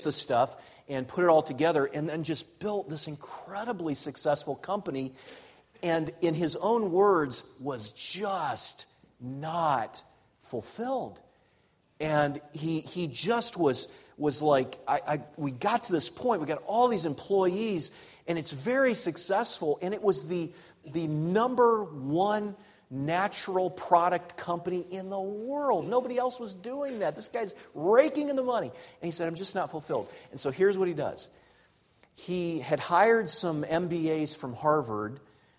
the stuff and put it all together and then just built this incredibly successful company, and in his own words was just not fulfilled. And he just was like, we got to this point, we got all these employees, and it's very successful, and it was the number one natural product company in the world. Nobody else was doing that. This guy's raking in the money. And he said, I'm just not fulfilled. And so here's what he does. He had hired some MBAs from Harvard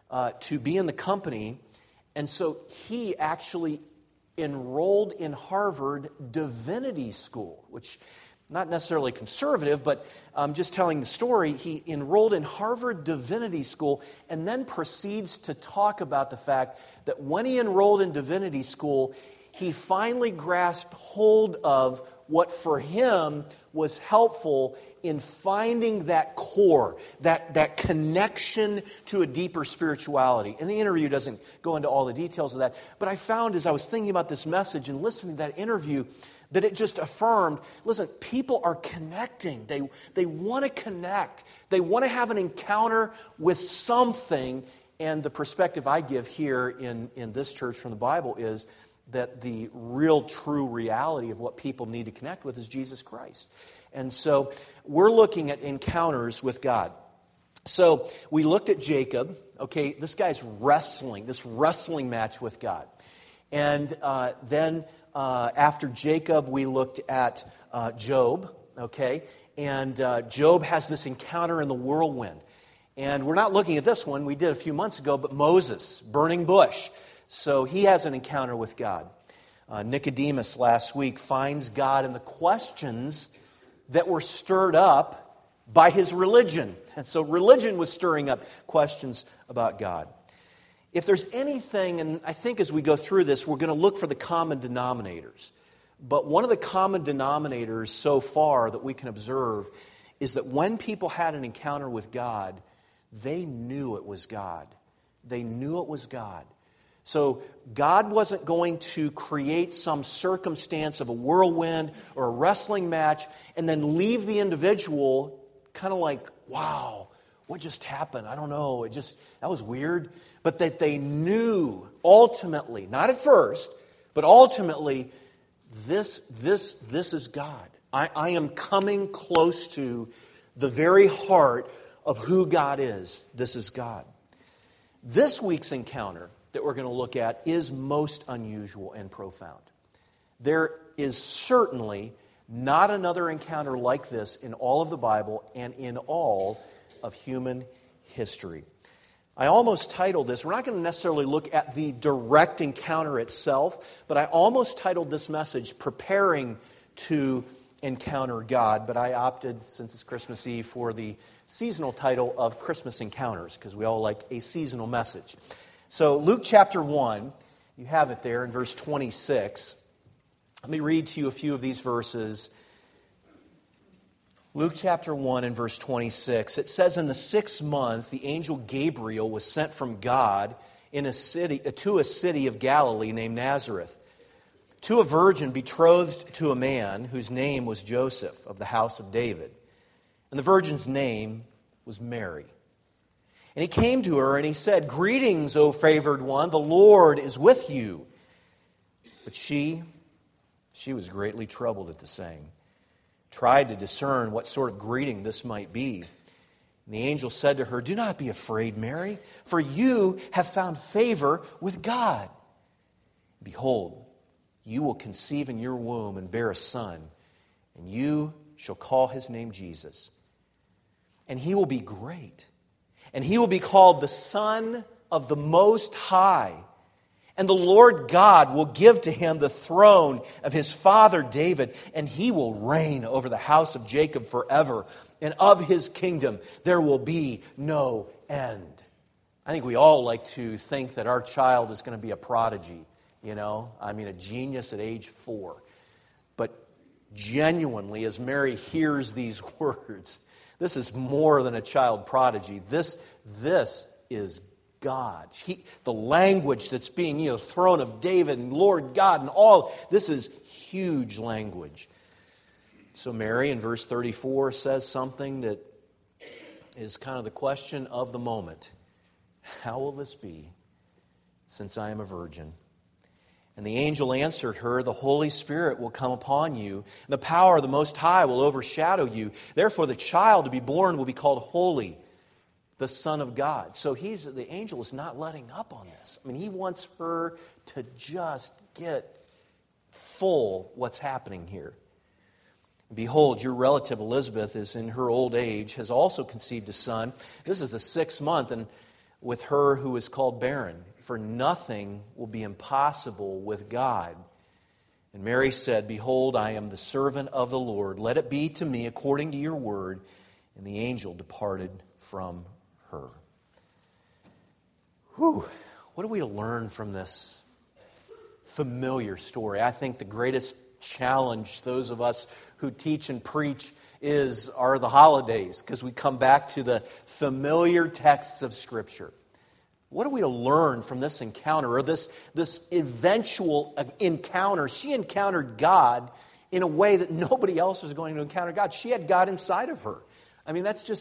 to be in the company, and so he actually enrolled in Harvard Divinity School, which not necessarily conservative, but I'm just telling the story. He enrolled in Harvard Divinity School and then proceeds to talk about the fact that when he enrolled in Divinity School, he finally grasped hold of what for him was helpful in finding that core, that connection to a deeper spirituality. And the interview doesn't go into all the details of that, but I found as I was thinking about this message and listening to that interview that it just affirmed, listen, people are connecting. They want to connect. They want to have an encounter with something. And the perspective I give here in this church from the Bible is that the real true reality of what people need to connect with is Jesus Christ. And so we're looking at encounters with God. So we looked at Jacob. Okay, this guy's wrestling, this wrestling match with God. And then after Jacob, we looked at Job, okay? And Job has this encounter in the whirlwind. And we're not looking at this one. We did a few months ago, but Moses, burning bush. So he has an encounter with God. Nicodemus last week finds God in the questions that were stirred up by his religion. And so religion was stirring up questions about God. If there's anything, and I think as we go through this, we're going to look for the common denominators. But one of the common denominators so far that we can observe is that when people had an encounter with God, they knew it was God. They knew it was God. So God wasn't going to create some circumstance of a whirlwind or a wrestling match and then leave the individual kind of like, wow, what just happened? I don't know. That was weird. But that they knew ultimately, not at first, but ultimately, this is God. I am coming close to the very heart of who God is. This is God. This week's encounter that we're going to look at is most unusual and profound. There is certainly not another encounter like this in all of the Bible and in all of human history. I almost titled this, we're not going to necessarily look at the direct encounter itself, but I almost titled this message, Preparing to Encounter God. But I opted, since it's Christmas Eve, for the seasonal title of Christmas Encounters, because we all like a seasonal message. So Luke chapter 1, you have it there in verse 26. Let me read to you a few of these verses. Luke chapter 1 and verse 26, it says, in the 6th month, the angel Gabriel was sent from God to a city of Galilee named Nazareth, to a virgin betrothed to a man whose name was Joseph of the house of David. And the virgin's name was Mary. And he came to her and he said, greetings, O favored one, the Lord is with you. But she was greatly troubled at the saying, tried to discern what sort of greeting this might be. And the angel said to her, do not be afraid, Mary, for you have found favor with God. Behold, you will conceive in your womb and bear a son, and you shall call his name Jesus. And he will be great, and he will be called the Son of the Most High. And the Lord God will give to him the throne of his father David, and he will reign over the house of Jacob forever, and of his kingdom there will be no end. I think we all like to think that our child is going to be a prodigy, a genius at age 4. But genuinely, as Mary hears these words, this is more than a child prodigy. This is God. The language that's being, throne of David and Lord God and all, this is huge language. So Mary in verse 34 says something that is kind of the question of the moment. How will this be, since I am a virgin? And the angel answered her, the Holy Spirit will come upon you, and the power of the Most High will overshadow you. Therefore the child to be born will be called Holy, the Son of God. So the angel is not letting up on this. I mean, he wants her to just get full what's happening here. Behold, your relative Elizabeth is in her old age, has also conceived a son. This is the 6th month, and with her who is called barren. For nothing will be impossible with God. And Mary said, Behold, I am the servant of the Lord. Let it be to me according to your word. And the angel departed from her. Whew. What are we to learn from this familiar story? I think the greatest challenge those of us who teach and preach are the holidays, because we come back to the familiar texts of Scripture. What are we to learn from this encounter, or this eventual encounter? She encountered God in a way that nobody else was going to encounter God. She had God inside of her. I mean, it's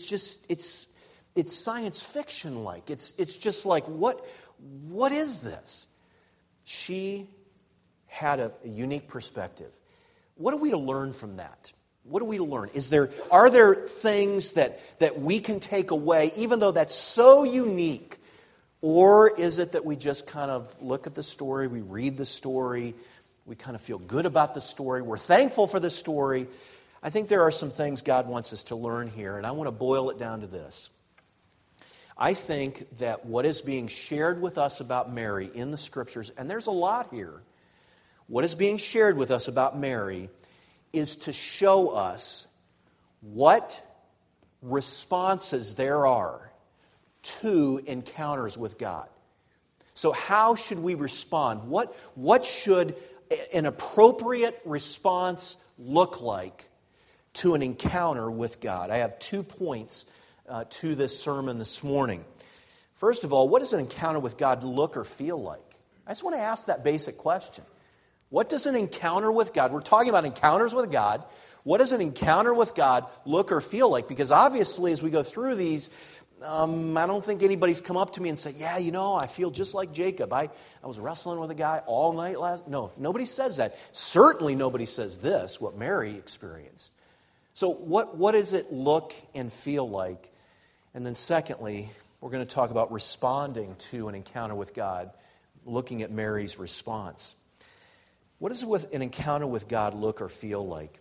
science fiction like. It's just like, what is this? She had a unique perspective. What are we to learn from that? What are we to learn? Are there things that we can take away, even though that's so unique? Or is it that we just kind of look at the story, we read the story, we kind of feel good about the story, we're thankful for the story? I think there are some things God wants us to learn here, and I want to boil it down to this. I think that what is being shared with us about Mary in the Scriptures, and there's a lot here, what is being shared with us about Mary is to show us what responses there are to encounters with God. So how should we respond? What should an appropriate response look like to an encounter with God? I have 2 points to this sermon this morning. First of all, what does an encounter with God look or feel like? I just want to ask that basic question. What does an encounter with God, we're talking about encounters with God, what does an encounter with God look or feel like? Because obviously as we go through these, I don't think anybody's come up to me and said, yeah, I feel just like Jacob. I was wrestling with a guy all night last. No, nobody says that. Certainly nobody says this, what Mary experienced. So what does it look and feel like? And then secondly, we're going to talk about responding to an encounter with God, looking at Mary's response. What does an encounter with God look or feel like?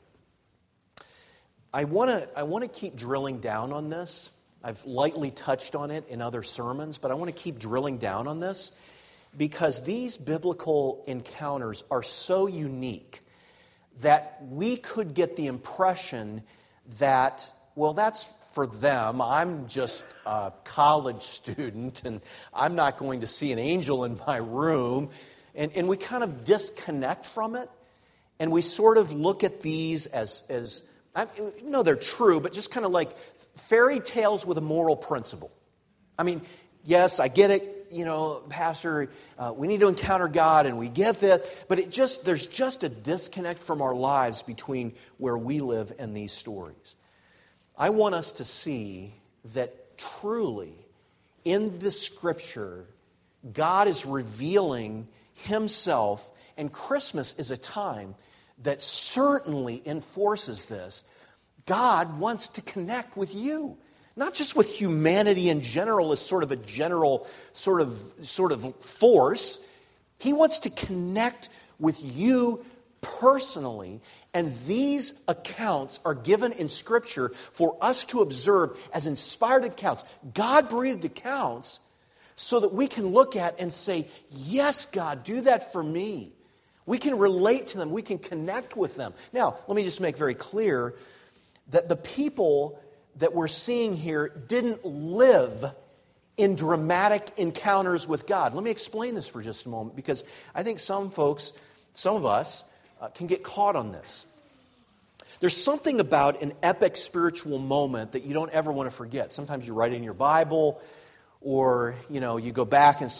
I want to keep drilling down on this. I've lightly touched on it in other sermons, but I want to keep drilling down on this because these biblical encounters are so unique that we could get the impression that, well, that's for them. I'm just a college student and I'm not going to see an angel in my room. And we kind of disconnect from it. And we sort of look at these as they're true, but just kind of like fairy tales with a moral principle. I mean, yes, I get it, Pastor, we need to encounter God and we get that, but there's just a disconnect from our lives between where we live and these stories. I want us to see that truly in the Scripture, God is revealing Himself, and Christmas is a time that certainly enforces this. God wants to connect with you, not just with humanity in general as sort of a general sort of force. He wants to connect with you personally, and these accounts are given in Scripture for us to observe as inspired accounts, God-breathed accounts, so that we can look at and say, yes, God, do that for me. We can relate to them. We can connect with them. Now, let me just make very clear that the people that we're seeing here didn't live in dramatic encounters with God. Let me explain this for just a moment, because I think some of us, can get caught on this. There's something about an epic spiritual moment that you don't ever want to forget. Sometimes you write it in your Bible, or you go back and it's like,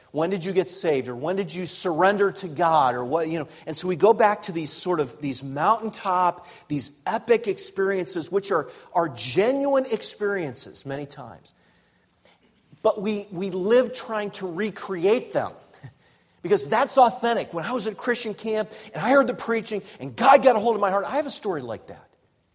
when did you get saved? Or when did you surrender to God? Or what, And so we go back to these mountaintop, these epic experiences, which are genuine experiences many times. But we live trying to recreate them. Because that's authentic. When I was at a Christian camp and I heard the preaching and God got a hold of my heart, I have a story like that.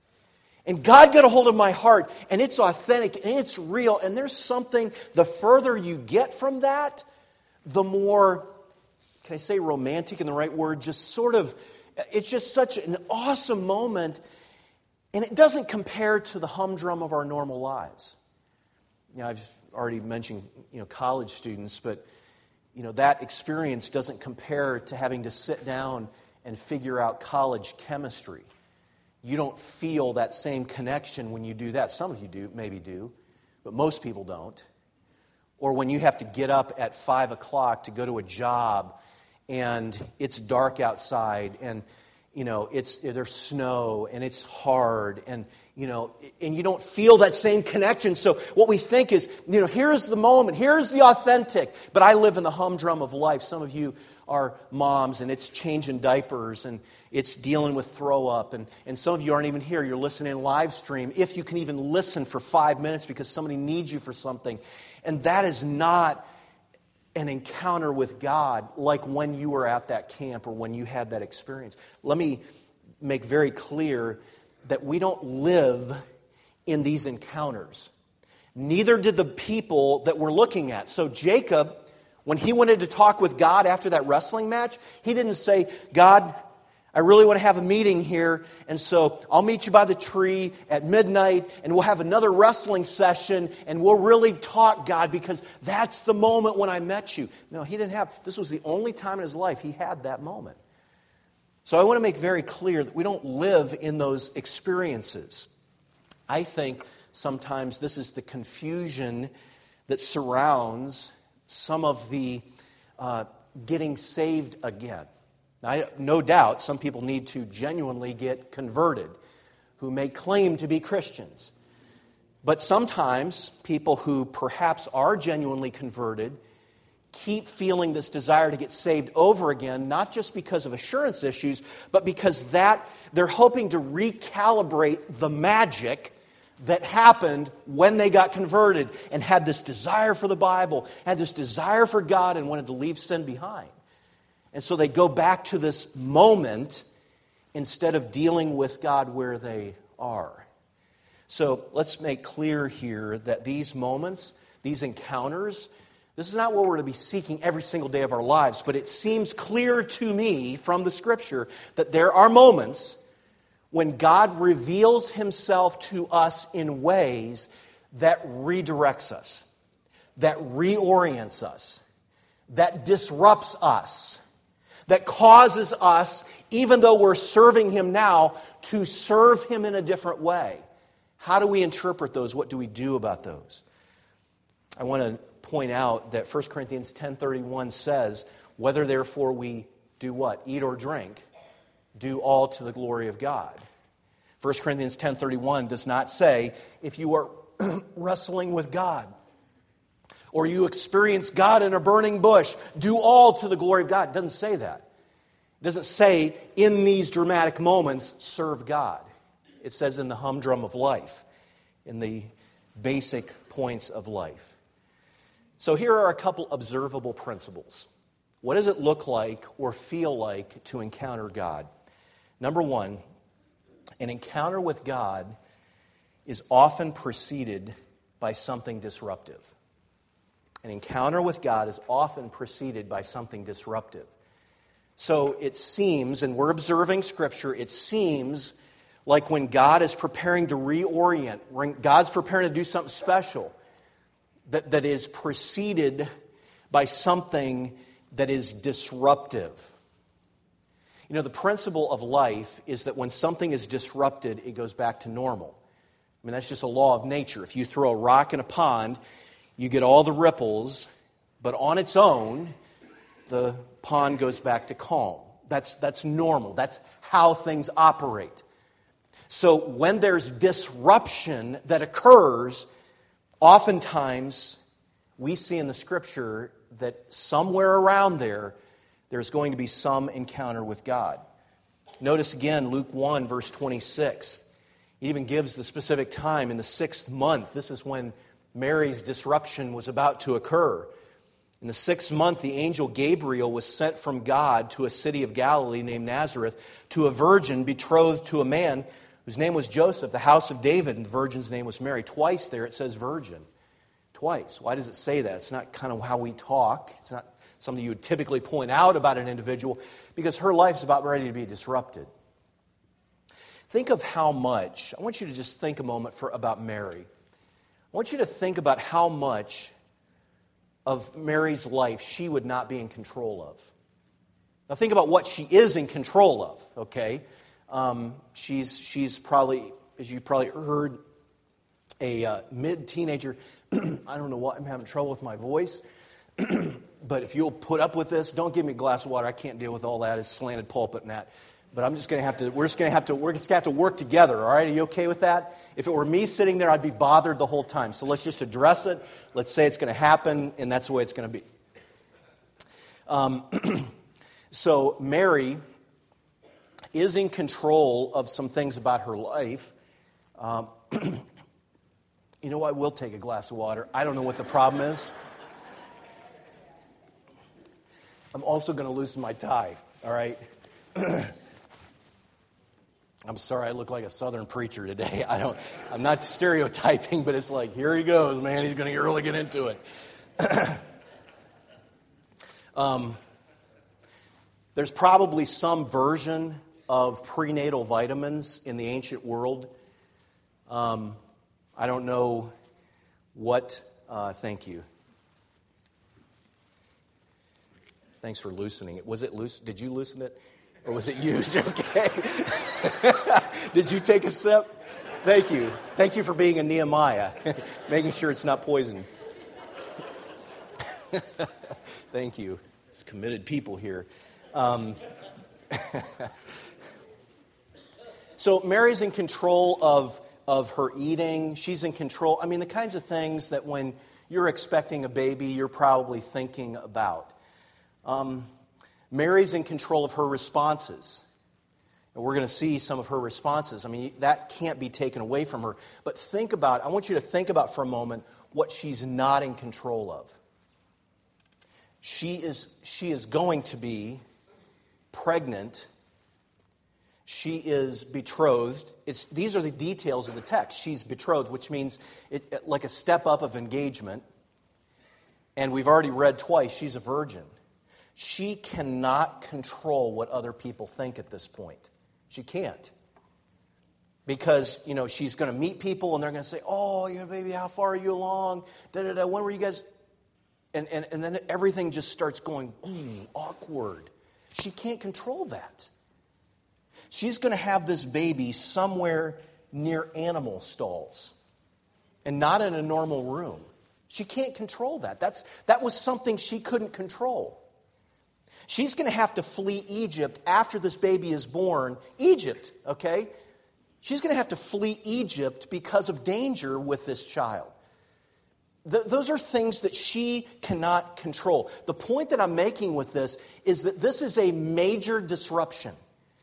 And God got a hold of my heart and it's authentic and it's real. And there's something, the further you get from that, the more, can I say romantic in the right word? Just sort of, it's just such an awesome moment. And it doesn't compare to the humdrum of our normal lives. I've already mentioned, college students, but that experience doesn't compare to having to sit down and figure out college chemistry. You don't feel that same connection when you do that. Some of you do, maybe do, but most people don't. Or when you have to get up at 5 o'clock to go to a job and it's dark outside and there's snow and it's hard and you don't feel that same connection. So what we think is, here's the moment, here's the authentic. But I live in the humdrum of life. Some of you are moms and it's changing diapers and it's dealing with throw up. And some of you aren't even here. You're listening live stream, if you can even listen for 5 minutes because somebody needs you for something. And that is not an encounter with God like when you were at that camp or when you had that experience. Let me make very clear that we don't live in these encounters. Neither did the people that we're looking at. So Jacob, when he wanted to talk with God after that wrestling match, he didn't say, God, I really want to have a meeting here, and so I'll meet you by the tree at midnight, and we'll have another wrestling session, and we'll really talk, God, because that's the moment when I met you. No, he didn't have. This was the only time in his life he had that moment. So I want to make very clear that we don't live in those experiences. I think sometimes this is the confusion that surrounds some of the getting saved again. Now, no doubt some people need to genuinely get converted who may claim to be Christians. But sometimes people who perhaps are genuinely converted keep feeling this desire to get saved over again, not just because of assurance issues, but because they're hoping to recalibrate the magic that happened when they got converted and had this desire for the Bible, had this desire for God, and wanted to leave sin behind. And so they go back to this moment instead of dealing with God where they are. So let's make clear here that these moments, these encounters, this is not what we're to be seeking every single day of our lives, but it seems clear to me from the Scripture that there are moments when God reveals Himself to us in ways that redirects us, that reorients us, that disrupts us, that causes us, even though we're serving Him now, to serve Him in a different way. How do we interpret those? What do we do about those? I want to point out that 1 Corinthians 10:31 says, whether therefore we do what? Eat or drink, do all to the glory of God. 1 Corinthians 10:31 does not say, if you are wrestling with God, or you experience God in a burning bush, do all to the glory of God. It doesn't say that. It doesn't say, in these dramatic moments, serve God. It says in the humdrum of life, in the basic points of life. So here are a couple observable principles. What does it look like or feel like to encounter God? Number one, an encounter with God is often preceded by something disruptive. An encounter with God is often preceded by something disruptive. So it seems, and we're observing Scripture, it seems like when God is preparing to reorient, when God's preparing to do something special, that is preceded by something that is disruptive. You know, the principle of life is that when something is disrupted, it goes back to normal. I mean, that's just a law of nature. If you throw a rock in a pond, you get all the ripples, but on its own, the pond goes back to calm. That's normal. That's how things operate. So when there's disruption that occurs, oftentimes we see in the Scripture that somewhere around there, there's going to be some encounter with God. Notice again, Luke 1, verse 26. He even gives the specific time in the 6th month. This is when Mary's disruption was about to occur. In the 6th month, the angel Gabriel was sent from God to a city of Galilee named Nazareth to a virgin betrothed to a man whose name was Joseph, the house of David, and the virgin's name was Mary. Twice there it says virgin. Twice. Why does it say that? It's not kind of how we talk. It's not something you would typically point out about an individual, because her life's about ready to be disrupted. Think of how much, I want you to just think a moment about Mary. I want you to think about how much of Mary's life she would not be in control of. Now think about what she is in control of, okay? She's probably, as you probably heard, a mid-teenager. I don't know what, I'm having trouble with my voice. But if you'll put up with this, don't give me a glass of water. I can't deal with all that. It's slanted pulpit and that. But we're just going to have to work together, all right? Are you okay with that? If it were me sitting there, I'd be bothered the whole time. So let's just address it. Let's say it's going to happen, and that's the way it's going to be. So Mary is in control of some things about her life. You know what? I will take a glass of water. I don't know what the problem is. I'm also going to loosen my tie, all right? I'm sorry I look like a Southern preacher today. I'm not stereotyping, but it's like, here he goes, man. He's going to really get into it. There's probably some version of prenatal vitamins in the ancient world. I don't know what, thank you. Thanks for loosening it. Was it loose? Did you loosen it? Or was it used? Okay. Did you take a sip? Thank you. Thank you for being a Nehemiah. Making sure it's not poison. Thank you. It's committed people here. So Mary's in control of her eating. She's in control. I mean, the kinds of things that when you're expecting a baby, you're probably thinking about. Mary's in control of her responses. And we're going to see some of her responses. I mean, that can't be taken away from her. But I want you to think about for a moment what she's not in control of. She is going to be pregnant. She is betrothed. These are the details of the text. She's betrothed, which means like a step up of engagement. And we've already read twice, she's a virgin. She cannot control what other people think at this point. She can't. Because, she's going to meet people and they're going to say, oh, baby, how far are you along? When were you guys? And then everything just starts going, awkward. She can't control that. She's going to have this baby somewhere near animal stalls and not in a normal room. She can't control that. That was something she couldn't control. She's going to have to flee Egypt after this baby is born. Egypt, okay? She's going to have to flee Egypt because of danger with this child. Those are things that she cannot control. The point that I'm making with this is that this is a major disruption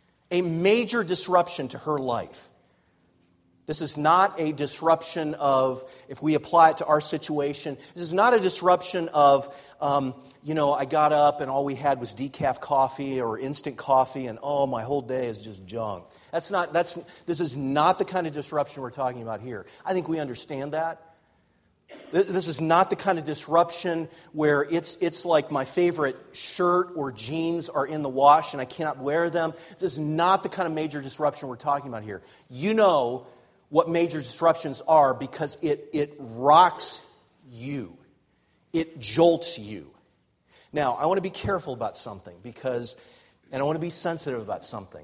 to her life. This is not a disruption of, if we apply it to our situation, this is not a disruption of, I got up and all we had was decaf coffee or instant coffee and, my whole day is just junk. This is not the kind of disruption we're talking about here. I think we understand that. This is not the kind of disruption where it's like my favorite shirt or jeans are in the wash and I cannot wear them. This is not the kind of major disruption we're talking about here. You know what major disruptions are because it rocks you. It jolts you. Now, I want to be careful about something and I want to be sensitive about something.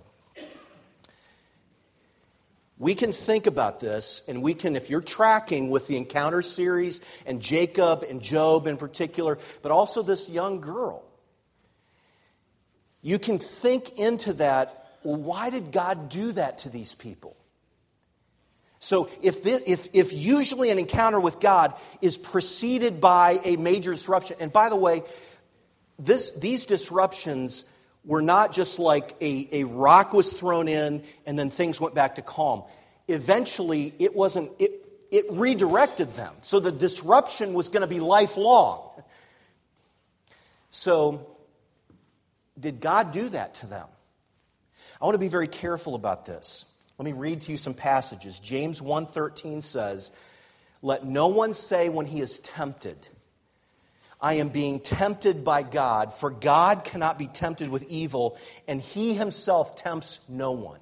We can think about this, and we can, if you're tracking with the Encounter series and Jacob and Job in particular, but also this young girl, you can think into that, well, why did God do that to these people? So if usually an encounter with God is preceded by a major disruption, and by the way, these disruptions were not just like a rock was thrown in and then things went back to calm. Eventually, it redirected them. So the disruption was going to be lifelong. So, did God do that to them? I want to be very careful about this. Let me read to you some passages. James 1:13 says, "Let no one say when he is tempted, 'I am being tempted by God,' for God cannot be tempted with evil, and he himself tempts no one."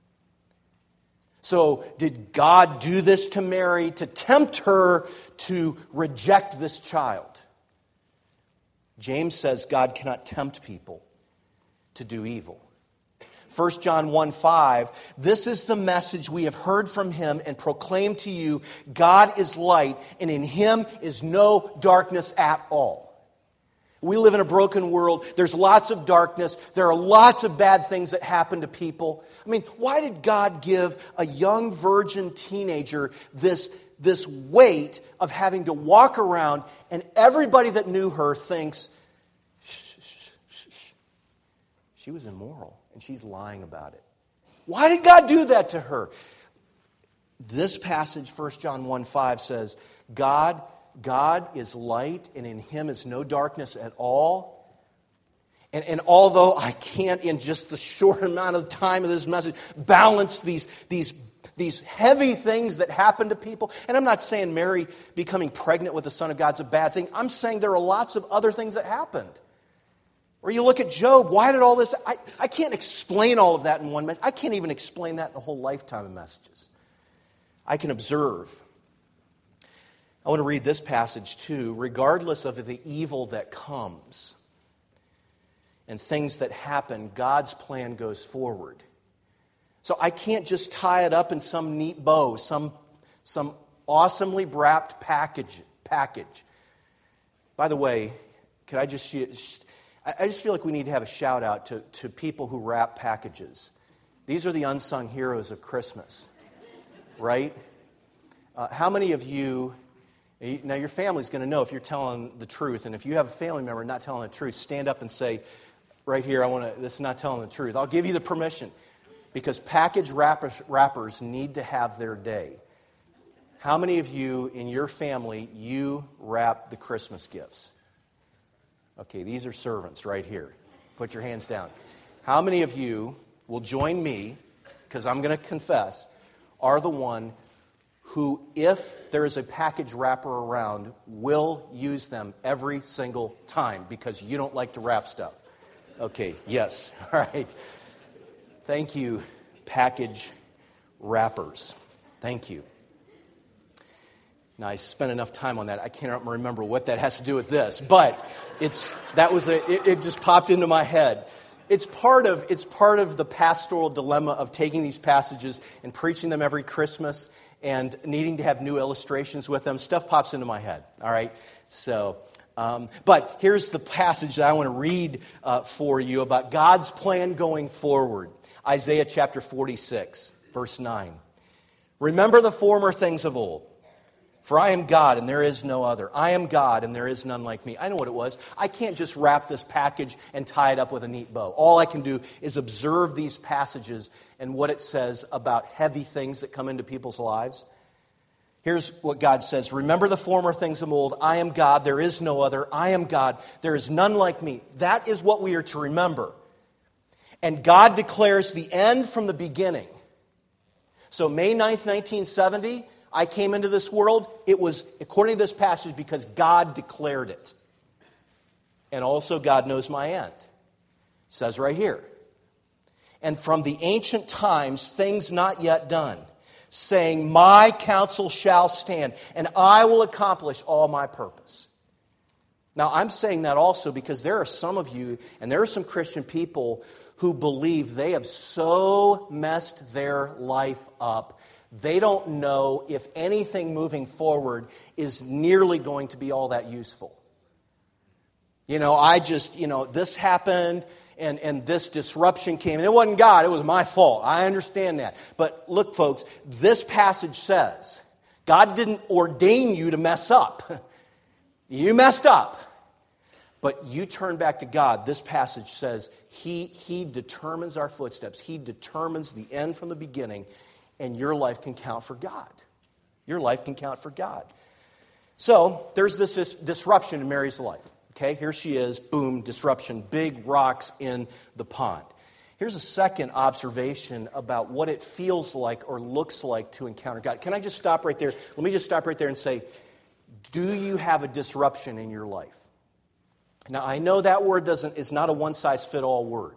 So, did God do this to Mary to tempt her to reject this child? James says God cannot tempt people to do evil. 1 John 1:5, "This is the message we have heard from him and proclaimed to you. God is light, and in him is no darkness at all." We live in a broken world. There's lots of darkness. There are lots of bad things that happen to people. I mean, why did God give a young virgin teenager this weight of having to walk around and everybody that knew her thinks, she was immoral and she's lying about it? Why did God do that to her? This passage, 1 John 1:5 says, God is light and in him is no darkness at all. And although I can't in just the short amount of time of this message balance these heavy things that happen to people, and I'm not saying Mary becoming pregnant with the Son of God's a bad thing. I'm saying there are lots of other things that happened. Or you look at Job, why did all this... I can't explain all of that in one message. I can't even explain that in a whole lifetime of messages. I can observe. I want to read this passage too. "Regardless of the evil that comes and things that happen, God's plan goes forward." So I can't just tie it up in some neat bow, some awesomely wrapped package. By the way, could I just feel like we need to have a shout out to people who wrap packages. These are the unsung heroes of Christmas, right? How many of you... Now, your family's going to know if you're telling the truth. And if you have a family member not telling the truth, stand up and say, right here, this is not telling the truth. I'll give you the permission. Because package wrappers need to have their day. How many of you in your family, you wrap the Christmas gifts? Okay, these are servants right here. Put your hands down. How many of you will join me, because I'm going to confess, are the one who, if there is a package wrapper around, will use them every single time because you don't like to wrap stuff? Okay, yes. All right. Thank you, package wrappers. Thank you. Now, I spent enough time on that, I can't remember what that has to do with this, but it just popped into my head. It's part of the pastoral dilemma of taking these passages and preaching them every Christmas and needing to have new illustrations with them. Stuff pops into my head, all right? So, but here's the passage that I want to read for you about God's plan going forward. Isaiah chapter 46, verse 9. "Remember the former things of old. For I am God and there is no other. I am God and there is none like me." I know what it was. I can't just wrap this package and tie it up with a neat bow. All I can do is observe these passages and what it says about heavy things that come into people's lives. Here's what God says. "Remember the former things of old. I am God, there is no other. I am God, there is none like me." That is what we are to remember. And God declares the end from the beginning. So May 9th, 1970... I came into this world, it was, according to this passage, because God declared it. And also God knows my end. It says right here. "And from the ancient times, things not yet done, saying, my counsel shall stand, and I will accomplish all my purpose." Now, I'm saying that also because there are some of you, and there are some Christian people who believe they have so messed their life up, they don't know if anything moving forward is nearly going to be all that useful. This happened, and this disruption came. And it wasn't God, it was my fault. I understand that. But look, folks, this passage says, God didn't ordain you to mess up. You messed up. But you turn back to God. This passage says He determines our footsteps. He determines the end from the beginning. And your life can count for God. Your life can count for God. So, there's this disruption in Mary's life. Okay, here she is, boom, disruption, big rocks in the pond. Here's a second observation about what it feels like or looks like to encounter God. Can I just stop right there? Let me just stop right there and say, do you have a disruption in your life? Now, I know that word is not a one-size-fit-all word,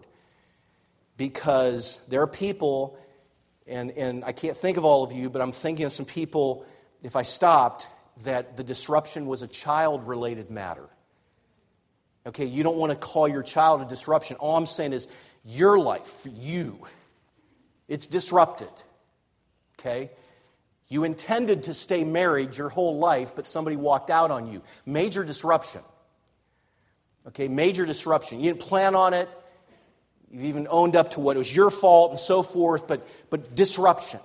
because there are people, and I can't think of all of you, but I'm thinking of some people, if I stopped, that the disruption was a child-related matter. Okay, you don't want to call your child a disruption. All I'm saying is your life, for you, it's disrupted. Okay? You intended to stay married your whole life, but somebody walked out on you. Major disruption. Okay, major disruption. You didn't plan on it. You've even owned up to what it was your fault and so forth, but disruption.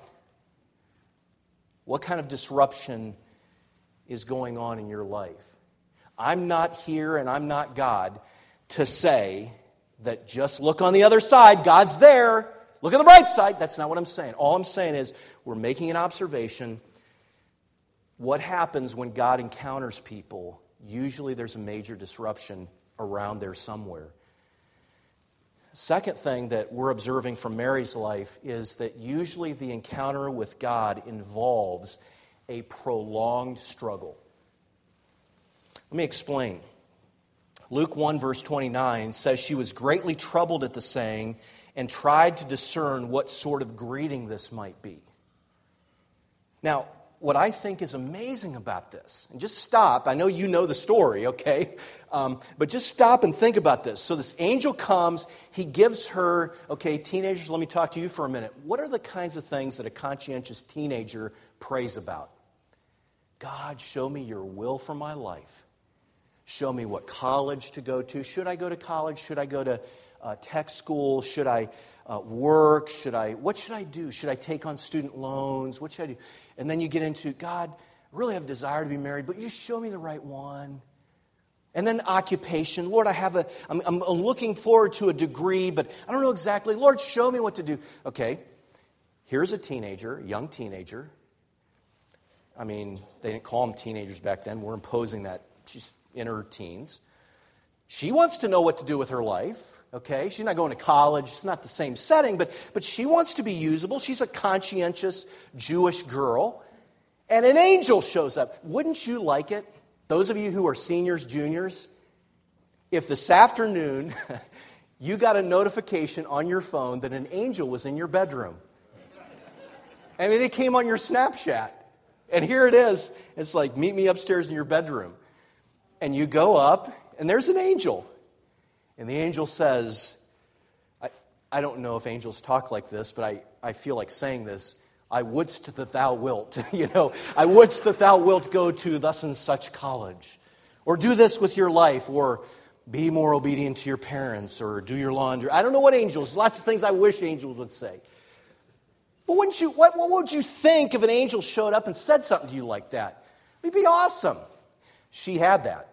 What kind of disruption is going on in your life? I'm not here and I'm not God to say that just look on the other side, God's there. Look at the bright side. That's not what I'm saying. All I'm saying is we're making an observation. What happens when God encounters people? Usually there's a major disruption around there somewhere. Second thing that we're observing from Mary's life is that usually the encounter with God involves a prolonged struggle. Let me explain. Luke 1 verse 29 says she was greatly troubled at the saying and tried to discern what sort of greeting this might be. Now, what I think is amazing about this, and just stop, I know you know the story, okay? But just stop and think about this. So this angel comes, he gives her, okay, teenagers, let me talk to you for a minute. What are the kinds of things that a conscientious teenager prays about? God, show me your will for my life. Show me what college to go to. Should I go to college? Should I go to tech school? Should I work? What should I do? Should I take on student loans? What should I do? And then you get into, God, I really have a desire to be married, but you show me the right one. And then the occupation. Lord, I'm looking forward to a degree, but I don't know exactly. Lord, show me what to do. Okay, here's a teenager, a young teenager. I mean, they didn't call them teenagers back then. We're imposing that. She's in her teens. She wants to know what to do with her life. Okay, she's not going to college. It's not the same setting, but she wants to be usable. She's a conscientious Jewish girl. And an angel shows up. Wouldn't you like it, those of you who are seniors, juniors, if this afternoon you got a notification on your phone that an angel was in your bedroom? I mean, it came on your Snapchat. And here it is. It's like, meet me upstairs in your bedroom. And you go up, and there's an angel. And the angel says, I don't know if angels talk like this, but I feel like saying this. I wouldst that thou wilt. I wouldst that thou wilt go to thus and such college. Or do this with your life. Or be more obedient to your parents. Or do your laundry. I don't know what angels, lots of things I wish angels would say. But what would you think if an angel showed up and said something to you like that? It'd be awesome. She had that.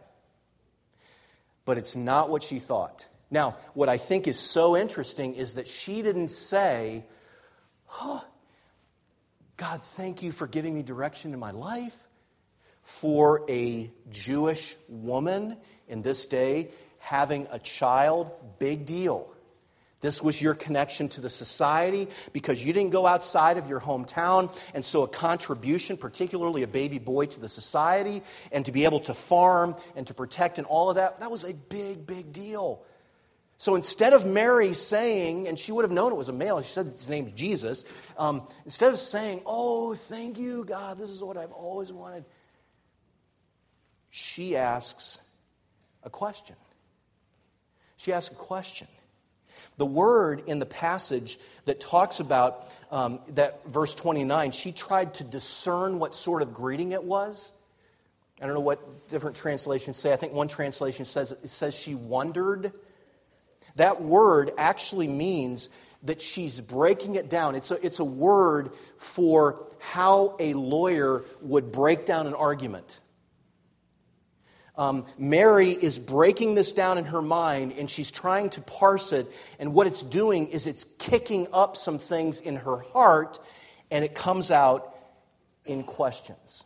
But it's not what she thought. Now, what I think is so interesting is that she didn't say, oh, God, thank you for giving me direction in my life. For a Jewish woman in this day, having a child, big deal. This was your connection to the society because you didn't go outside of your hometown. And so a contribution, particularly a baby boy to the society, and to be able to farm and to protect and all of that, that was a big, big deal. So instead of Mary saying, and she would have known it was a male, she said his name's Jesus, instead of saying, oh, thank you, God, this is what I've always wanted, she asks a question. She asks a question. The word in the passage that talks about that verse 29, she tried to discern what sort of greeting it was. I don't know what different translations say. I think one translation says she wondered. That word actually means that she's breaking it down. It's a word for how a lawyer would break down an argument. Mary is breaking this down in her mind, and she's trying to parse it. And what it's doing is it's kicking up some things in her heart, and it comes out in questions.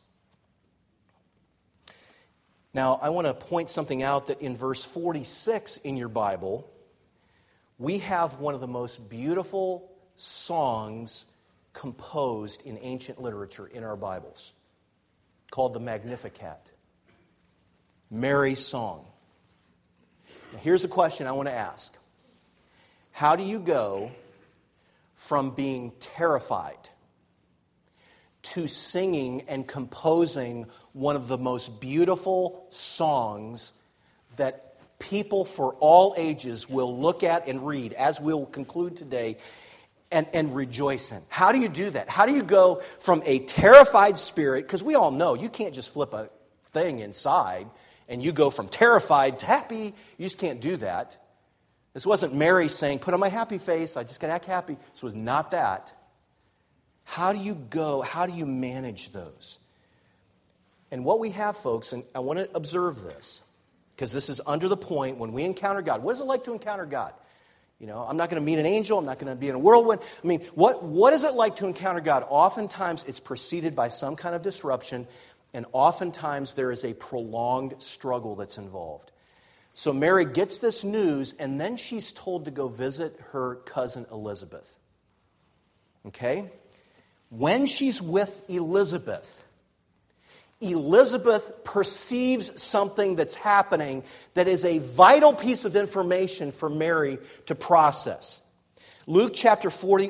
Now, I want to point something out that in verse 46 in your Bible, we have one of the most beautiful songs composed in ancient literature in our Bibles, called the Magnificat. Mary's song. Now, here's a question I want to ask. How do you go from being terrified to singing and composing one of the most beautiful songs that people for all ages will look at and read, as we'll conclude today, and rejoice in? How do you do that? How do you go from a terrified spirit, because we all know you can't just flip a thing inside and you go from terrified to happy. You just can't do that. This wasn't Mary saying, put on my happy face, I just got to act happy. This was not that. How do you go? How do you manage those? And what we have, folks, and I want to observe this, because this is under the point when we encounter God. What is it like to encounter God? You know, I'm not going to meet an angel. I'm not going to be in a whirlwind. I mean, what is it like to encounter God? Oftentimes it's preceded by some kind of disruption, and oftentimes there is a prolonged struggle that's involved. So Mary gets this news, and then she's told to go visit her cousin Elizabeth. Okay? When she's with Elizabeth, Elizabeth perceives something that's happening that is a vital piece of information for Mary to process. Luke chapter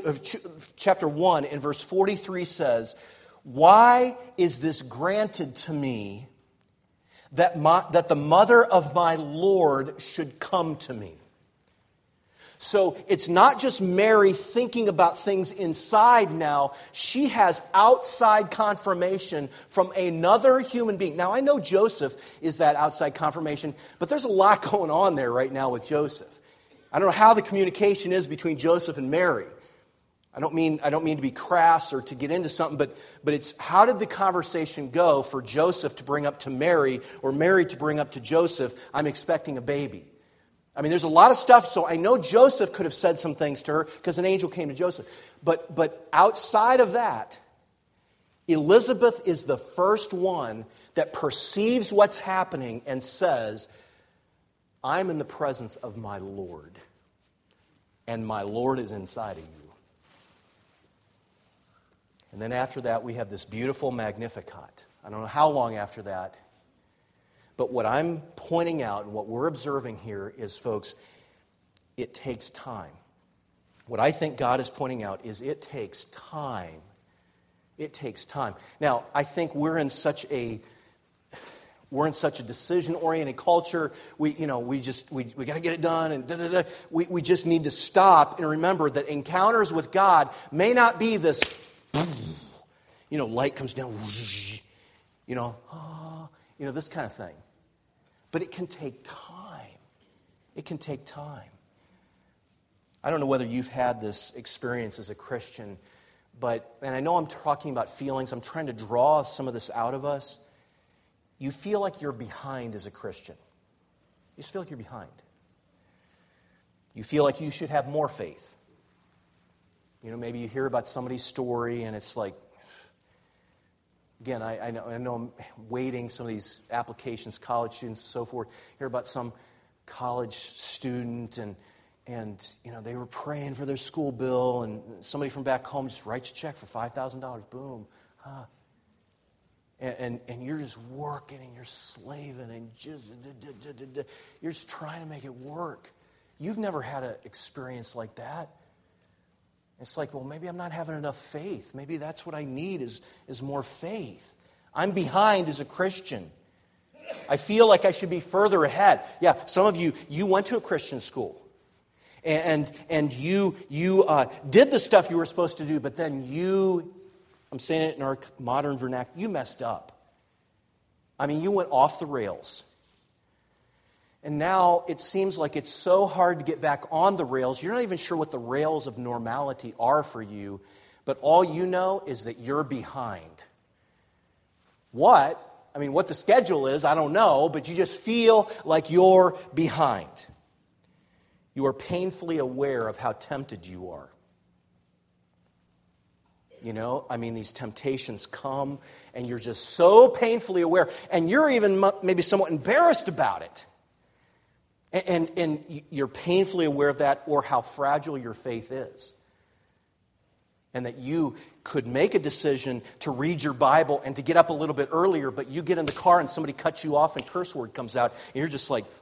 1 in verse 43 says, "Why is this granted to me that the mother of my Lord should come to me?" So it's not just Mary thinking about things inside now. She has outside confirmation from another human being. Now, I know Joseph is that outside confirmation, but there's a lot going on there right now with Joseph. I don't know how the communication is between Joseph and Mary. I don't mean to be crass or to get into something, but it's how did the conversation go for Joseph to bring up to Mary or Mary to bring up to Joseph, I'm expecting a baby. I mean, there's a lot of stuff, so I know Joseph could have said some things to her because an angel came to Joseph. But outside of that, Elizabeth is the first one that perceives what's happening and says, I'm in the presence of my Lord, and my Lord is inside of you. And then after that, we have this beautiful Magnificat. I don't know how long after that. But what I'm pointing out and what we're observing here is, folks, it takes time. What I think God is pointing out is it takes time. It takes time. Now, I think we're in such a decision-oriented culture. We got to get it done, and we just need to stop and remember that encounters with God may not be this, light comes down, this kind of thing. But it can take time. It can take time. I don't know whether you've had this experience as a Christian, and I know I'm talking about feelings. I'm trying to draw some of this out of us. You feel like you're behind as a Christian. You just feel like you're behind. You feel like you should have more faith. Maybe you hear about somebody's story and it's like, again, I know I'm weighting some of these applications, college students and so forth. Hear about some college student and they were praying for their school bill, and somebody from back home just writes a check for $5,000. Boom. And you're just working and you're slaving and you're just trying to make it work. You've never had an experience like that. It's like, well, maybe I'm not having enough faith. Maybe that's what I need is more faith. I'm behind as a Christian. I feel like I should be further ahead. Yeah, some of you went to a Christian school. And you did the stuff you were supposed to do, but then I'm saying it in our modern vernacular, you messed up. I mean, you went off the rails. And now it seems like it's so hard to get back on the rails. You're not even sure what the rails of normality are for you, but all you know is that you're behind. What the schedule is, I don't know, but you just feel like you're behind. You are painfully aware of how tempted you are. These temptations come, and you're just so painfully aware, and you're even maybe somewhat embarrassed about it. And you're painfully aware of that, or how fragile your faith is. And that you could make a decision to read your Bible and to get up a little bit earlier, but you get in the car and somebody cuts you off and curse word comes out, and you're just like,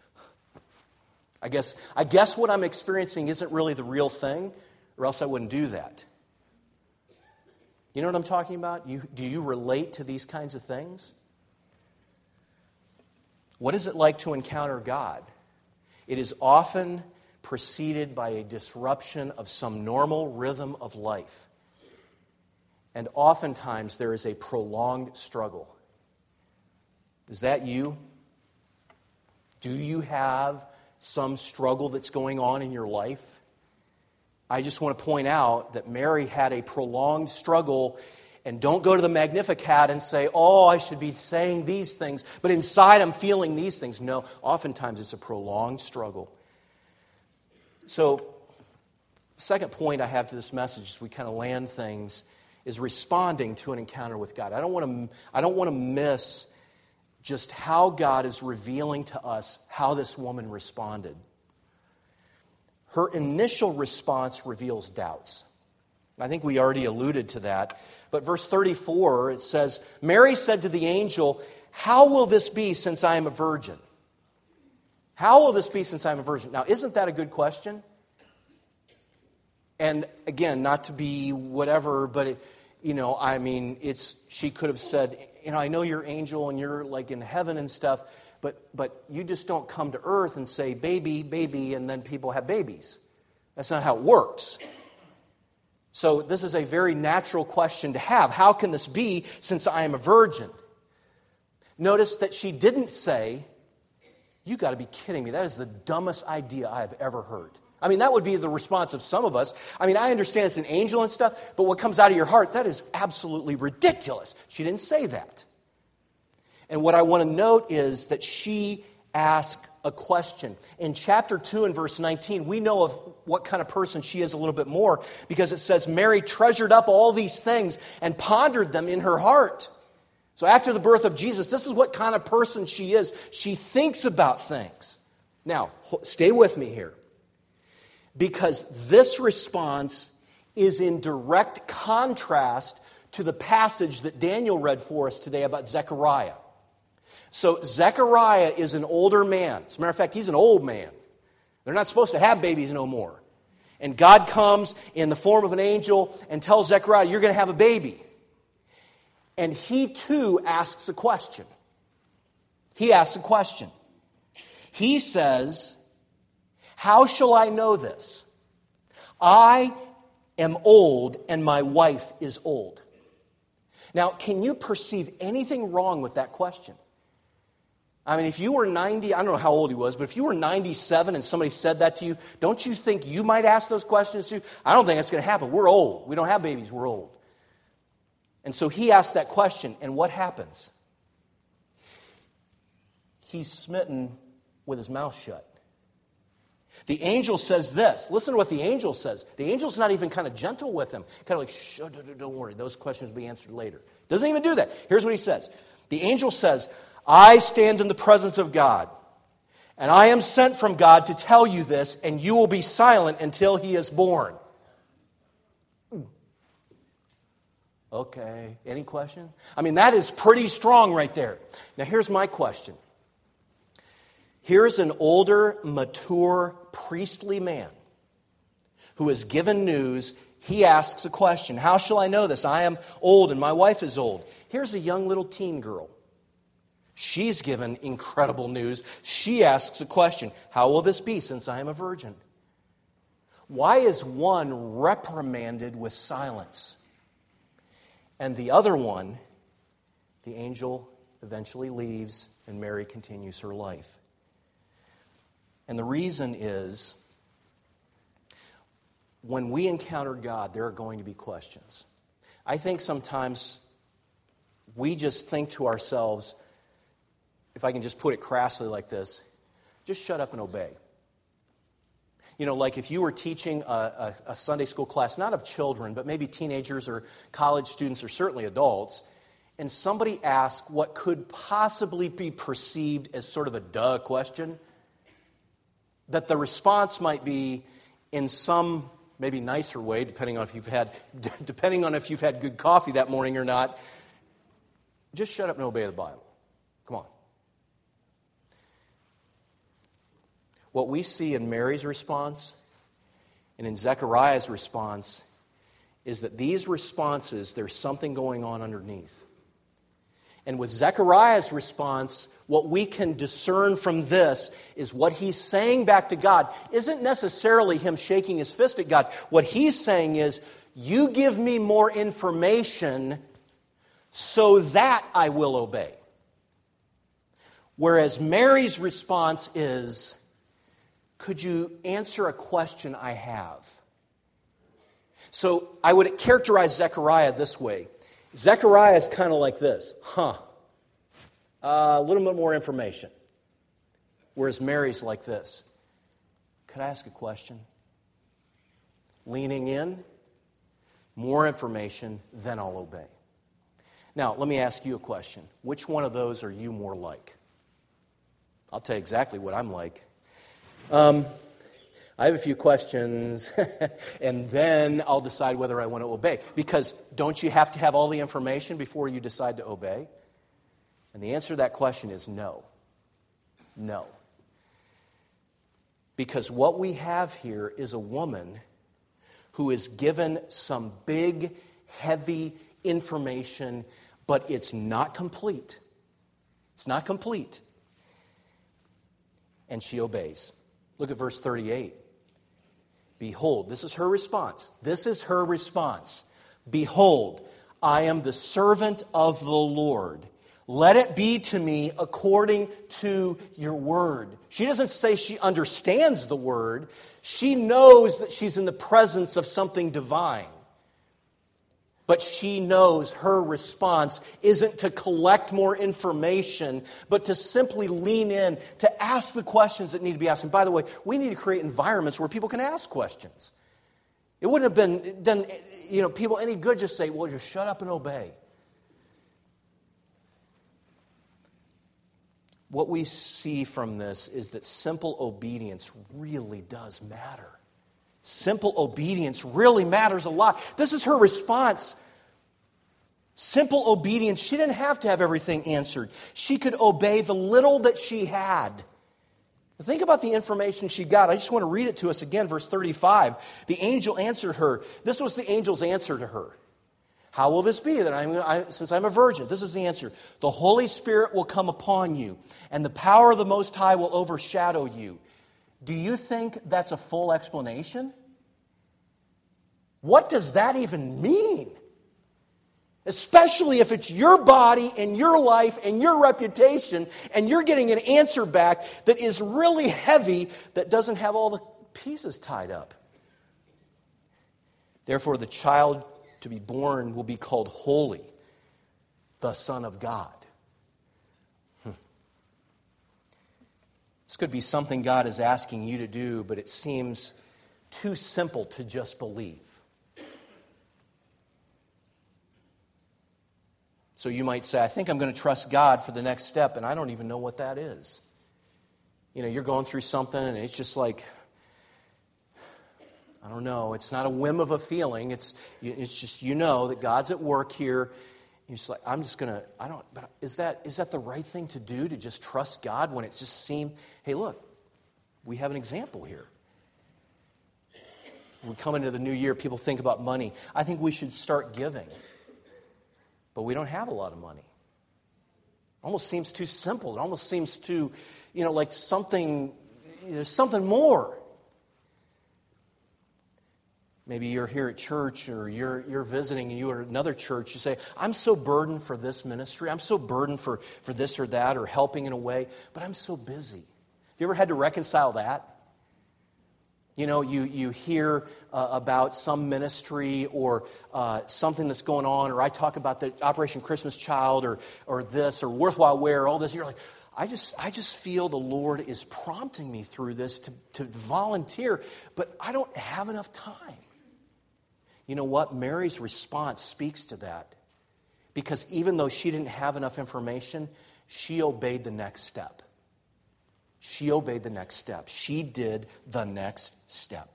I guess what I'm experiencing isn't really the real thing, or else I wouldn't do that. You know what I'm talking about? Do you relate to these kinds of things? What is it like to encounter God? It is often preceded by a disruption of some normal rhythm of life. And oftentimes there is a prolonged struggle. Is that you? Do you have some struggle that's going on in your life? I just want to point out that Mary had a prolonged struggle, and don't go to the Magnificat and say, oh, I should be saying these things, but inside I'm feeling these things. No, oftentimes it's a prolonged struggle. So, the second point I have to this message as we kind of land things is responding to an encounter with God. I don't want to miss just how God is revealing to us how this woman responded. Her initial response reveals doubts. I think we already alluded to that. But verse 34, it says, Mary said to the angel, how will this be since I am a virgin? How will this be since I am a virgin? Now, isn't that a good question? And again, not to be whatever, but she could have said, I know you're angel and you're like in heaven and stuff, but you just don't come to earth and say, baby, baby, and then people have babies. That's not how it works. So this is a very natural question to have. How can this be since I am a virgin? Notice that she didn't say, you got to be kidding me. That is the dumbest idea I have ever heard. That would be the response of some of us. I understand it's an angel and stuff, but what comes out of your heart, that is absolutely ridiculous. She didn't say that. And what I want to note is that she asked a question. In chapter 2 and verse 19, we know of what kind of person she is a little bit more, because it says Mary treasured up all these things and pondered them in her heart. So after the birth of Jesus, this is what kind of person she is. She thinks about things. Now, stay with me here, because this response is in direct contrast to the passage that Daniel read for us today about Zechariah. So Zechariah is an older man. As a matter of fact, he's an old man. They're not supposed to have babies no more. And God comes in the form of an angel and tells Zechariah, you're going to have a baby. And he too asks a question. He asks a question. He says, how shall I know this? I am old and my wife is old. Now, can you perceive anything wrong with that question? If you were 90, I don't know how old he was, but if you were 97 and somebody said that to you, don't you think you might ask those questions too? I don't think that's going to happen. We're old. We don't have babies. We're old. And so he asked that question, and what happens? He's smitten with his mouth shut. The angel says this. Listen to what the angel says. The angel's not even kind of gentle with him. Kind of like, shh, don't worry. Those questions will be answered later. Doesn't even do that. Here's what he says. The angel says, I stand in the presence of God, and I am sent from God to tell you this, and you will be silent until he is born. Okay, any question? That is pretty strong right there. Now here's my question. Here's an older, mature, priestly man who is given news. He asks a question. How shall I know this? I am old and my wife is old. Here's a young little teen girl. She's given incredible news. She asks a question. How will this be since I am a virgin? Why is one reprimanded with silence? And the other one, the angel eventually leaves and Mary continues her life. And the reason is, when we encounter God, there are going to be questions. I think sometimes we just think to ourselves, if I can just put it crassly like this, just shut up and obey. You know, like if you were teaching a Sunday school class, not of children, but maybe teenagers or college students or certainly adults, and somebody asked what could possibly be perceived as sort of a duh question, that the response might be in some maybe nicer way, depending on if you've had good coffee that morning or not, just shut up and obey the Bible. Come on. What we see in Mary's response and in Zechariah's response is that these responses, there's something going on underneath. And with Zechariah's response, what we can discern from this is what he's saying back to God isn't necessarily him shaking his fist at God. What he's saying is, you give me more information so that I will obey. Whereas Mary's response is, could you answer a question I have? So I would characterize Zechariah this way. Zechariah is kind of like this. A little bit more information. Whereas Mary's like this. Could I ask a question? Leaning in, more information, then I'll obey. Now, let me ask you a question. Which one of those are you more like? I'll tell you exactly what I'm like. I have a few questions, and then I'll decide whether I want to obey. Because don't you have to have all the information before you decide to obey? And the answer to that question is no. No. Because what we have here is a woman who is given some big, heavy information, but it's not complete. It's not complete. And she obeys. Look at verse 38. Behold, this is her response. This is her response. Behold, I am the servant of the Lord. Let it be to me according to your word. She doesn't say she understands the word. She knows that she's in the presence of something divine. But she knows her response isn't to collect more information, but to simply lean in, to ask the questions that need to be asked. And by the way, we need to create environments where people can ask questions. It wouldn't have been done, people any good just say, well, just shut up and obey. What we see from this is that simple obedience really does matter. Simple obedience really matters a lot. This is her response. Simple obedience. She didn't have to have everything answered. She could obey the little that she had. Think about the information she got. I just want to read it to us again, verse 35. The angel answered her. This was the angel's answer to her. How will this be since I'm a virgin? This is the answer. The Holy Spirit will come upon you, and the power of the Most High will overshadow you. Do you think that's a full explanation? What does that even mean? Especially if it's your body and your life and your reputation, and you're getting an answer back that is really heavy, that doesn't have all the pieces tied up. Therefore, the child to be born will be called Holy, the Son of God. This could be something God is asking you to do, but it seems too simple to just believe. So you might say, I think I'm going to trust God for the next step, and I don't even know what that is. You're going through something, and it's just like, I don't know. It's not a whim of a feeling. It's just that God's at work here. You're just like, but is that the right thing to do, to just trust God when it just seemed, hey, look, we have an example here. We come into the new year, people think about money. I think we should start giving. But we don't have a lot of money. It almost seems too simple. It almost seems too, like something, there's something more. Maybe you're here at church, or you're visiting and you are at another church. You say, I'm so burdened for this ministry. I'm so burdened for this or that, or helping in a way, but I'm so busy. you ever had to reconcile that? You know, you hear about some ministry or something that's going on, or I talk about the Operation Christmas Child or this or Worthwhile Wear, all this. You're like, I just feel the Lord is prompting me through this to volunteer, but I don't have enough time. You know what? Mary's response speaks to that. Because even though she didn't have enough information, she obeyed the next step. She obeyed the next step. She did the next step.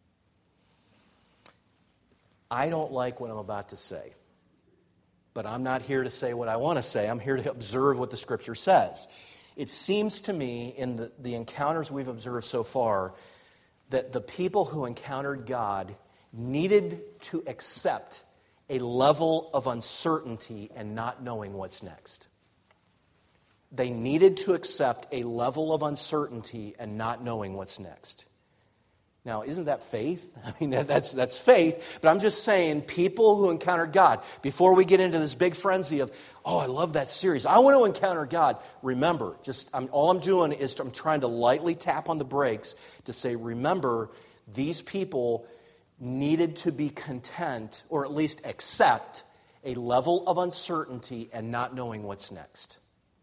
I don't like what I'm about to say. But I'm not here to say what I want to say. I'm here to observe what the Scripture says. It seems to me in the encounters we've observed so far that the people who encountered God needed to accept a level of uncertainty and not knowing what's next. They needed to accept a level of uncertainty and not knowing what's next. Now, isn't that faith? I mean, that's faith. But I'm just saying, people who encountered God, before we get into this big frenzy of, oh, I love that series, I want to encounter God. Remember, all I'm doing is I'm trying to lightly tap on the brakes to say, remember, these people needed to be content, or at least accept, a level of uncertainty and not knowing what's next.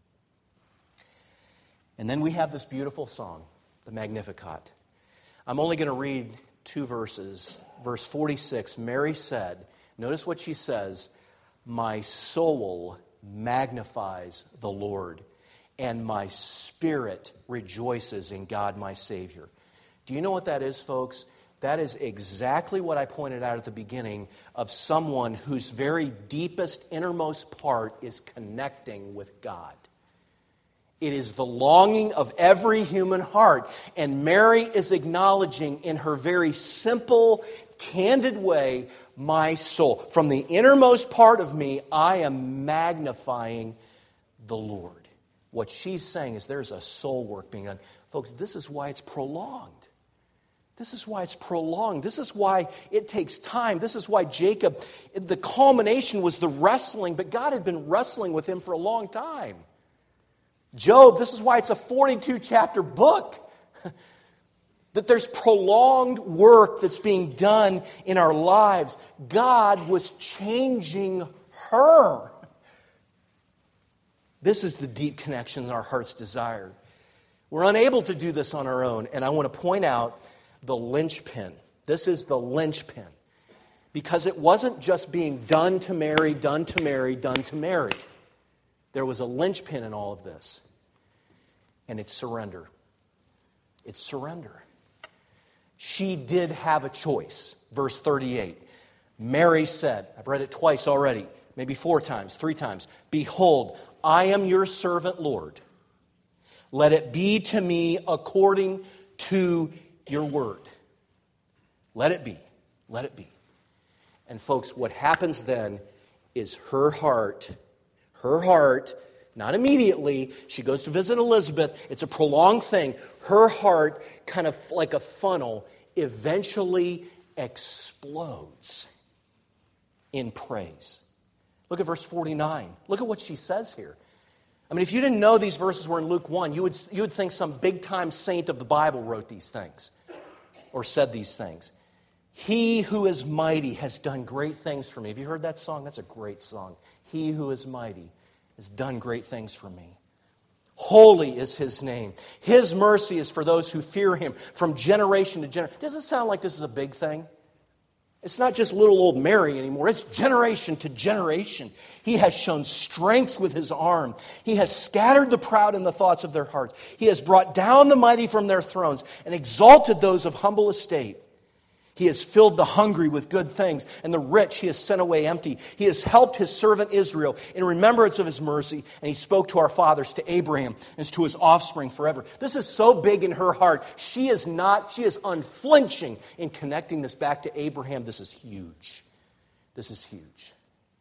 And then we have this beautiful song, the Magnificat. I'm only going to read 2 verses. Verse 46, Mary said, notice what she says, my soul magnifies the Lord, and my spirit rejoices in God my Savior. Do you know what that is, folks? That is exactly what I pointed out at the beginning of someone whose very deepest, innermost part is connecting with God. It is the longing of every human heart. And Mary is acknowledging in her very simple, candid way, my soul. From the innermost part of me, I am magnifying the Lord. What she's saying is there's a soul work being done. Folks, this is why it's prolonged. This is why it's prolonged. This is why it takes time. This is why Jacob, the culmination was the wrestling, but God had been wrestling with him for a long time. Job, this is why it's a 42-chapter book. That there's prolonged work that's being done in our lives. God was changing her. This is the deep connection that our hearts desire. We're unable to do this on our own, and I want to point out the linchpin. This is the linchpin. Because it wasn't just being done to Mary, done to Mary, done to Mary. There was a linchpin in all of this. And it's surrender. It's surrender. She did have a choice. Verse 38. Mary said, I've read it twice already, maybe 4 times, 3 times. Behold, I am your servant, Lord. Let it be to me according to your word. Let it be. Let it be. And folks, what happens then is her heart, not immediately, she goes to visit Elizabeth, it's a prolonged thing, her heart, kind of like a funnel, eventually explodes in praise. Look at verse 49. Look at what she says here. I mean, if you didn't know these verses were in Luke 1, you would think some big-time saint of the Bible wrote these things, or said these things. He who is mighty has done great things for me. Have you heard that song? That's a great song. He who is mighty has done great things for me. Holy is his name. His mercy is for those who fear him from generation to generation. Does it sound like this is a big thing? It's not just little old Mary anymore. It's generation to generation. He has shown strength with his arm. He has scattered the proud in the thoughts of their hearts. He has brought down the mighty from their thrones and exalted those of humble estate. He has filled the hungry with good things, and the rich he has sent away empty. He has helped his servant Israel in remembrance of his mercy, and he spoke to our fathers, to Abraham, and to his offspring forever. This is so big in her heart. She is unflinching in connecting this back to Abraham. This is huge. This is huge.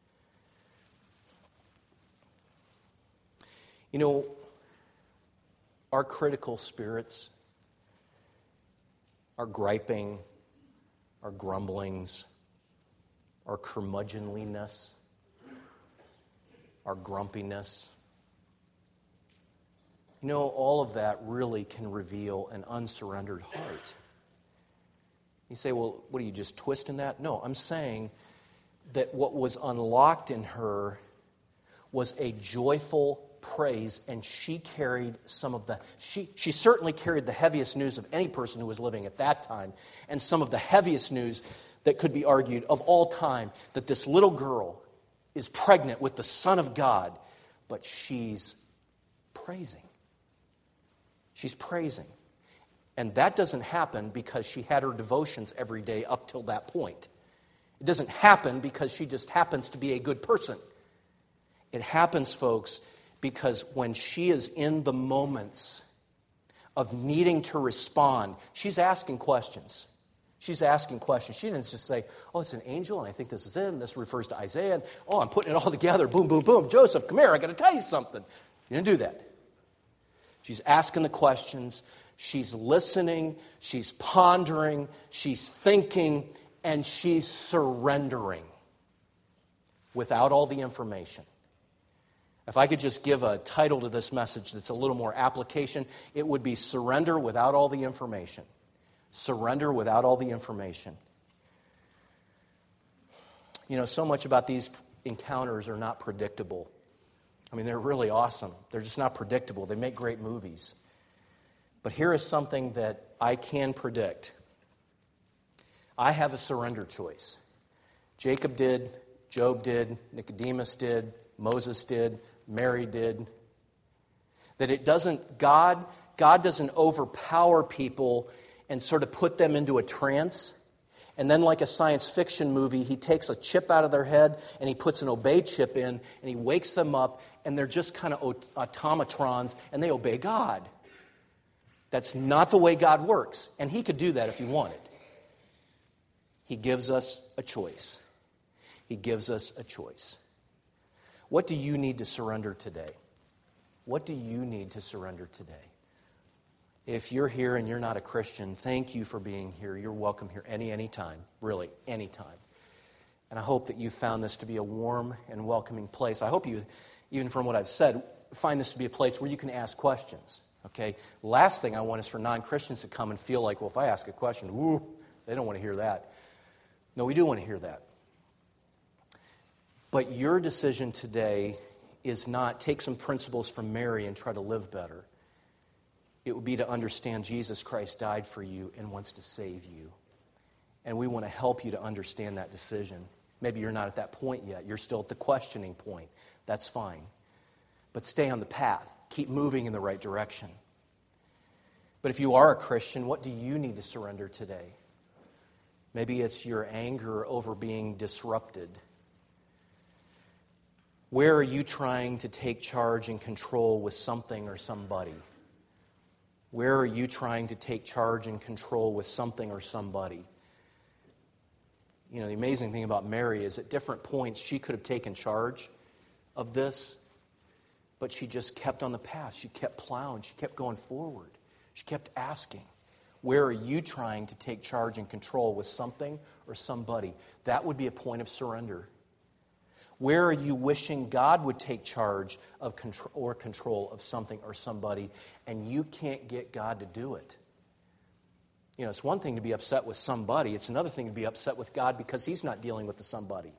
You know, our critical spirits, our griping, our grumblings, our curmudgeonliness, our grumpiness, You know, all of that really can reveal an unsurrendered heart. You say, well, what are you just twisting that? No, I'm saying that what was unlocked in her was a joyful praise, and she carried some of the, she certainly carried the heaviest news of any person who was living at that time, and some of the heaviest news that could be argued of all time, that this little girl is pregnant with the Son of God, but she's praising. She's praising. And that doesn't happen because she had her devotions every day up till that point. It doesn't happen because she just happens to be a good person. It happens, folks, because when she is in the moments of needing to respond, she's asking questions. She's asking questions. She didn't just say, oh, it's an angel, and I think this is it, and this refers to Isaiah, and oh, I'm putting it all together, boom, boom, boom. Joseph, come here, I got to tell you something. She didn't do that. She's asking the questions. She's listening. She's pondering. She's thinking. And she's surrendering without all the information. If I could just give a title to this message that's a little more application, it would be Surrender Without All the Information. Surrender without all the information. You know, so much about these encounters are not predictable. I mean, they're really awesome. They're just not predictable. They make great movies. But here is something that I can predict. I have a surrender choice. Jacob did, Job did, Nicodemus did, Moses did, Mary did. That it doesn't, God doesn't overpower people and sort of put them into a trance. And then like a science fiction movie, he takes a chip out of their head and he puts an obey chip in and he wakes them up and they're just kind of automatrons and they obey God. That's not the way God works. And he could do that if he wanted. He gives us a choice. He gives us a choice. What do you need to surrender today? What do you need to surrender today? If you're here and you're not a Christian, thank you for being here. You're welcome here anytime, really, anytime. And I hope that you found this to be a warm and welcoming place. I hope you, even from what I've said, find this to be a place where you can ask questions. Okay? Last thing I want is for non-Christians to come and feel like, well, if I ask a question, woo, they don't want to hear that. No, we do want to hear that. But your decision today is not take some principles from Mary and try to live better. It would be to understand Jesus Christ died for you and wants to save you. And we want to help you to understand that decision. Maybe you're not at that point yet. You're still at the questioning point. That's fine. But stay on the path. Keep moving in the right direction. But if you are a Christian, what do you need to surrender today? Maybe it's your anger over being disrupted. Where are you trying to take charge and control with something or somebody? Where are you trying to take charge and control with something or somebody? You know, the amazing thing about Mary is at different points she could have taken charge of this, but she just kept on the path. She kept plowing. She kept going forward. She kept asking, where are you trying to take charge and control with something or somebody? That would be a point of surrender. Where are you wishing God would take charge of control of something or somebody, and you can't get God to do it? You know, it's one thing to be upset with somebody. It's another thing to be upset with God because He's not dealing with the somebody.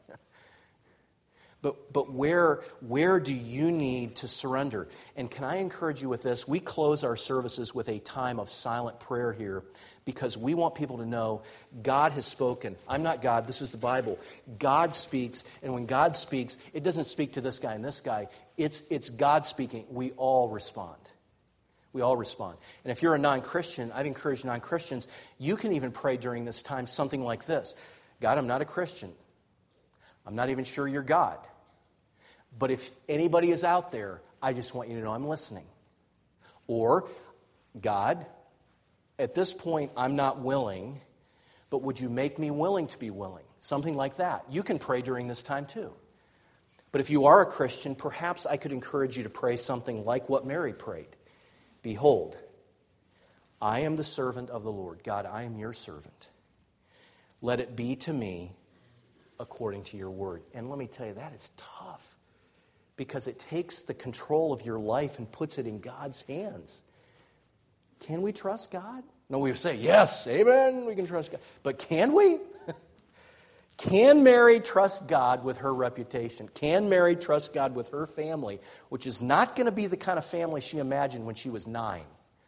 But where do you need to surrender? And can I encourage you with this? We close our services with a time of silent prayer here because we want people to know God has spoken. I'm not God. This is the Bible. God speaks, and when God speaks, it doesn't speak to this guy and this guy. It's God speaking. We all respond. We all respond. And if you're a non-Christian, I've encouraged non-Christians, you can even pray during this time something like this. God, I'm not a Christian. I'm not even sure you're God. But if anybody is out there, I just want you to know I'm listening. Or, God, at this point I'm not willing, but would you make me willing to be willing? Something like that. You can pray during this time too. But if you are a Christian, perhaps I could encourage you to pray something like what Mary prayed. Behold, I am the servant of the Lord. God, I am your servant. Let it be to me according to your word. And let me tell you, that is tough. because it takes the control of your life and puts it in God's hands. Can we trust God? No, we say, yes, amen, we can trust God. But can we? Can Mary trust God with her reputation? Can Mary trust God with her family, which is not going to be the kind of family she imagined when she was 9?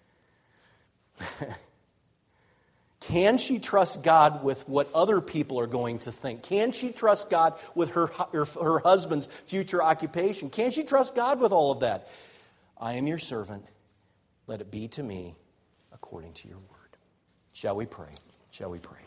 Can she trust God with what other people are going to think? Can she trust God with her husband's future occupation? Can she trust God with all of that? I am your servant. Let it be to me according to your word. Shall we pray? Shall we pray?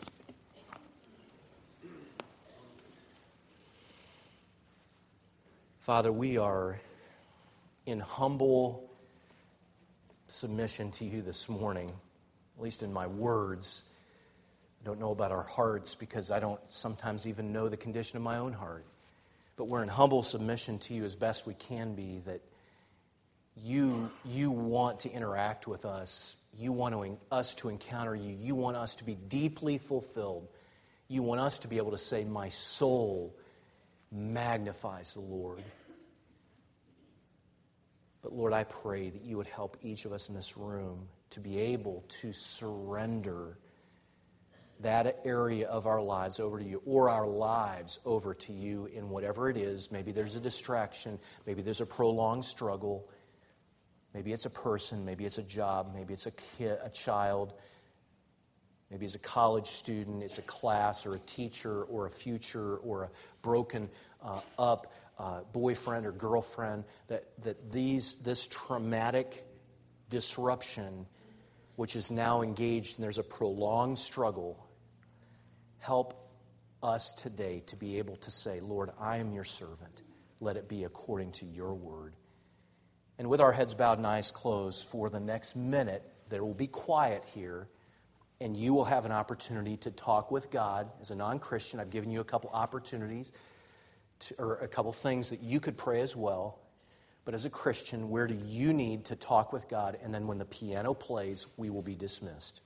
Father, we are in humble submission to you this morning, at least in my words. I don't know about our hearts because I don't sometimes even know the condition of my own heart. But we're in humble submission to you as best we can be, that you want to interact with us. You want us to encounter you. You want us to be deeply fulfilled. You want us to be able to say, my soul magnifies the Lord. But Lord, I pray that you would help each of us in this room to be able to surrender that area of our lives over to you, or our lives over to you in whatever it is. Maybe there's a distraction. Maybe there's a prolonged struggle. Maybe it's a person. Maybe it's a job. Maybe it's a kid, a child. Maybe it's a college student. It's a class or a teacher or a future or a broken up boyfriend or girlfriend. This traumatic disruption, which is now engaged and there's a prolonged struggle, help us today to be able to say, Lord, I am your servant. Let it be according to your word. And with our heads bowed and eyes closed, for the next minute, there will be quiet here, and you will have an opportunity to talk with God. As a non-Christian, I've given you a couple opportunities, or a couple things that you could pray as well. But as a Christian, where do you need to talk with God? And then when the piano plays, we will be dismissed.